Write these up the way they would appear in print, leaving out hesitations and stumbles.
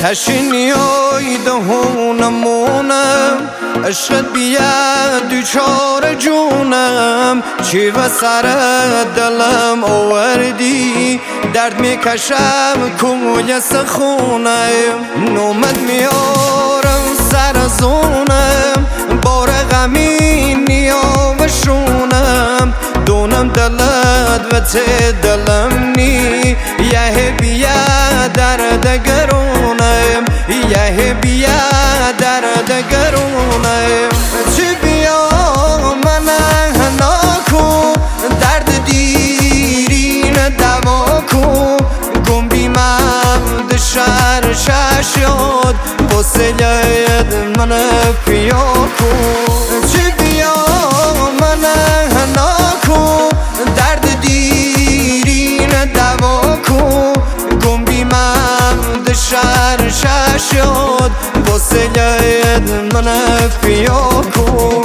نشینیای دهونمونم عشقت بیاد دوچار جونم چی و سر دلم آوردی درد میکشم کوی سخونم نومد میارم سر زونم بار غمی نیاوشونم دونم دلت و ته دلم نی یه بیا درد گرونم یه بیا درد گرونم چی بیا من ناکو درد دیرین دوا کو گم بیمم دشار شاشد بسید من پیا کو چی بیا من ناکو درد دیرین دوا کو گم بیمم دشار شاشد بسید من پیا کو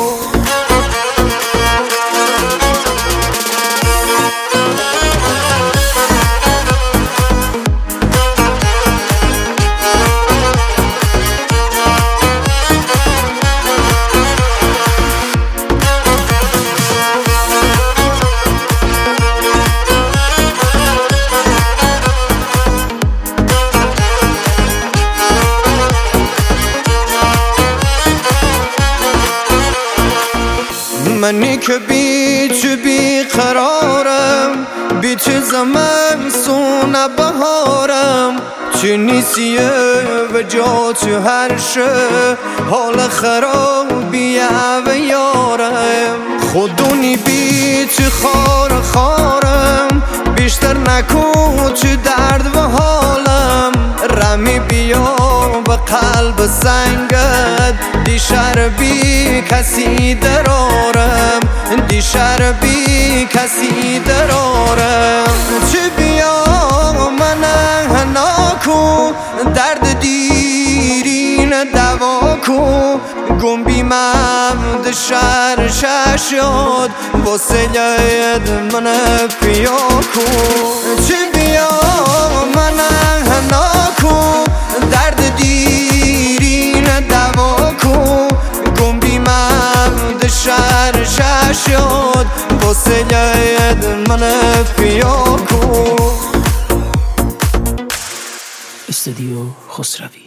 منی که بی قرارم بی تو زمان سونه بهارم چی نیسیه و جا تو هر شه حال خرابیه و یارم خودونی بی تو خارم بیشتر نکو تو درد و حالم رمی بیا و قلب سنگت دیشر بی کسی درارم دیشر بی کسی درارم چی بیا من ناکو درد دیرین دوا کو گم بیمم دشار شاشد بسید من پیا کو چی بیا من ناکو درد دیرین دوا کو گم بیمم دشار شاشد بسید من پیا کو استودیو خسروی.